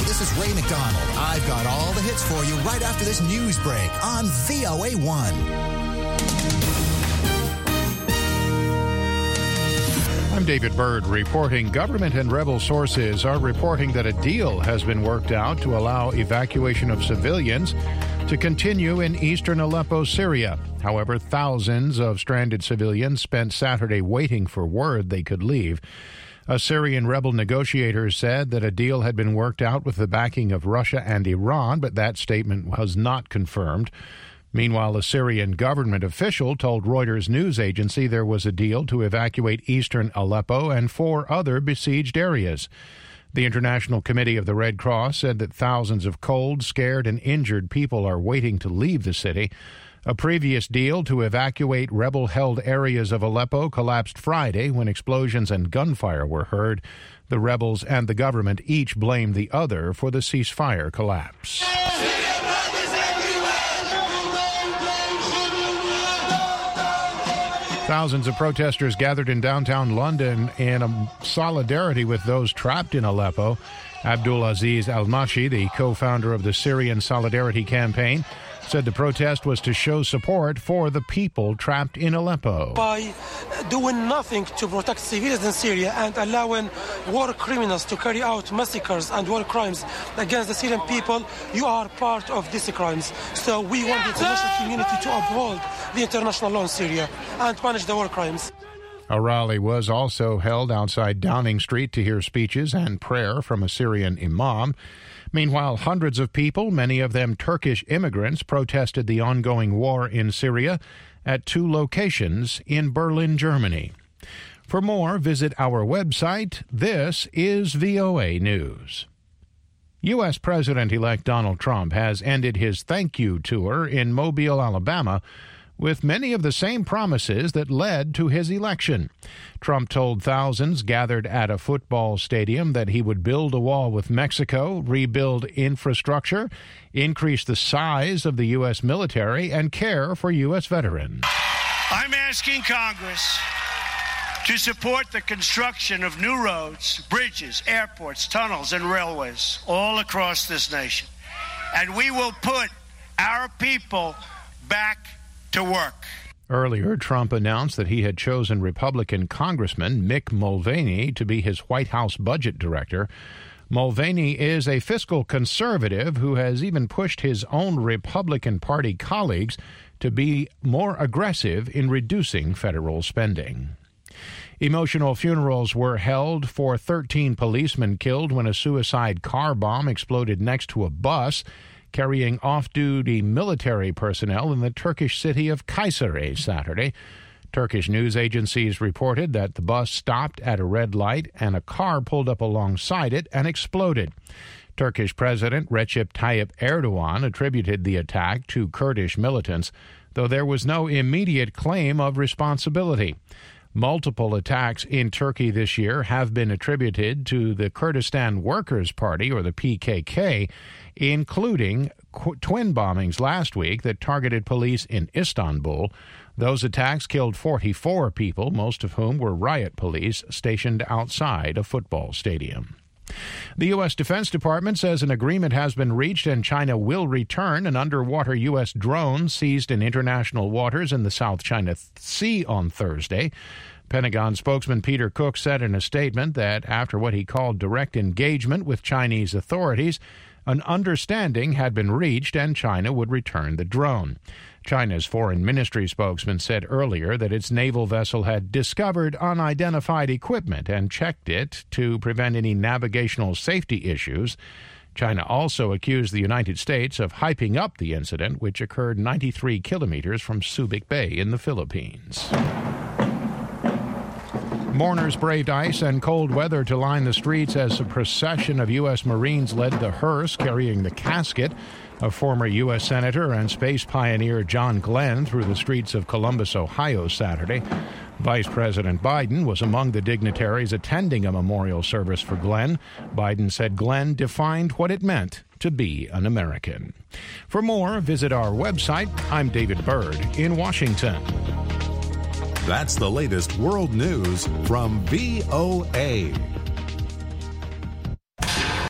this is Ray McDonald. I've got all the hits for you right after this news break on VOA1. I'm David Byrd reporting. Government and rebel sources are reporting that a deal has been worked out to allow evacuation of civilians to continue in eastern Aleppo, Syria. However, thousands of stranded civilians spent Saturday waiting for word they could leave. A Syrian rebel negotiator said that a deal had been worked out with the backing of Russia and Iran, but that statement was not confirmed. Meanwhile, a Syrian government official told Reuters news agency there was a deal to evacuate eastern Aleppo and 4 other besieged areas. The International Committee of the Red Cross said that thousands of cold, scared, and injured people are waiting to leave the city. A previous deal to evacuate rebel-held areas of Aleppo collapsed Friday when explosions and gunfire were heard. The rebels and the government each blamed the other for the ceasefire collapse. Thousands of protesters gathered in downtown London in solidarity with those trapped in Aleppo. Abdulaziz Al-Mashi, the co-founder of the Syrian Solidarity Campaign, said the protest was to show support for the people trapped in Aleppo. By doing nothing to protect civilians in Syria and allowing war criminals to carry out massacres and war crimes against the Syrian people, you are part of these crimes. So we want the international community to uphold the international law in Syria and punish the war crimes. A rally was also held outside Downing Street to hear speeches and prayer from a Syrian imam. Meanwhile, hundreds of people, many of them Turkish immigrants, protested the ongoing war in Syria at 2 locations in Berlin, Germany. For more, visit our website. This is VOA News. U.S. President-elect Donald Trump has ended his thank you tour in Mobile, Alabama, with many of the same promises that led to his election. Trump told thousands gathered at a football stadium that he would build a wall with Mexico, rebuild infrastructure, increase the size of the U.S. military, and care for U.S. veterans. I'm asking Congress to support the construction of new roads, bridges, airports, tunnels, and railways all across this nation. And we will put our people back to work. Earlier, Trump announced that he had chosen Republican Congressman Mick Mulvaney to be his White House budget director. Mulvaney is a fiscal conservative who has even pushed his own Republican Party colleagues to be more aggressive in reducing federal spending. Emotional funerals were held for 13 policemen killed when a suicide car bomb exploded next to a bus carrying off-duty military personnel in the Turkish city of Kayseri Saturday. Turkish news agencies reported that the bus stopped at a red light and a car pulled up alongside it and exploded. Turkish President Recep Tayyip Erdogan attributed the attack to Kurdish militants, though there was no immediate claim of responsibility. Multiple attacks in Turkey this year have been attributed to the Kurdistan Workers' Party, or the PKK, including twin bombings last week that targeted police in Istanbul. Those attacks killed 44 people, most of whom were riot police stationed outside a football stadium. The U.S. Defense Department says an agreement has been reached and China will return an underwater U.S. drone seized in international waters in the South China Sea on Thursday. Pentagon spokesman Peter Cook said in a statement that after what he called direct engagement with Chinese authorities, an understanding had been reached and China would return the drone. China's foreign ministry spokesman said earlier that its naval vessel had discovered unidentified equipment and checked it to prevent any navigational safety issues. China also accused the United States of hyping up the incident, which occurred 93 kilometers from Subic Bay in the Philippines. Mourners braved ice and cold weather to line the streets as a procession of U.S. Marines led the hearse carrying the casket of former U.S. Senator and space pioneer John Glenn through the streets of Columbus, Ohio, Saturday. Vice President Biden was among the dignitaries attending a memorial service for Glenn. Biden said Glenn defined what it meant to be an American. For more, visit our website. I'm David Byrd in Washington. That's the latest world news from VOA.